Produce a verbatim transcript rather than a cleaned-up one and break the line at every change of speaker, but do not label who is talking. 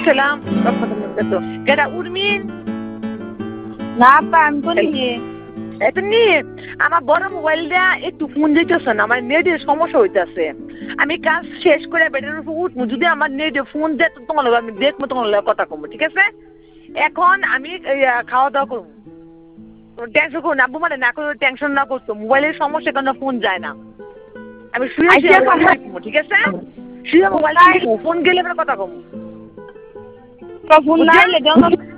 আসসালাম রাহমাতুল্লাহি ওয়া বারাকাতুহু কেডা উর্মিন
না আপা আমি তো নিয়ে
এত নিয়ে আমার বড় মোবাইল দিয়া একটু ফোন দিতেছে না আমার নেটের সমস্যা হইতাছে আমি কাজ শেষ করে বেডের উপর উঠবো যদি আমার নেটে ফোন দেয় তো তোমার লগে আমি দেখবো তোমার লগে কথা কমবো ঠিক আছে এখন আমি খাওয়া দাওয়া করবো টেনশন করো না আব্বু মানে না করে টেনশন না করতো মোবাইলের সমস্যা কারণে ফোন যায় না আমি শুয়ে শুয়ে ঠিক আছে শুয়ে মোবাইল ফোন গেলে কথা কমবো
ফোন না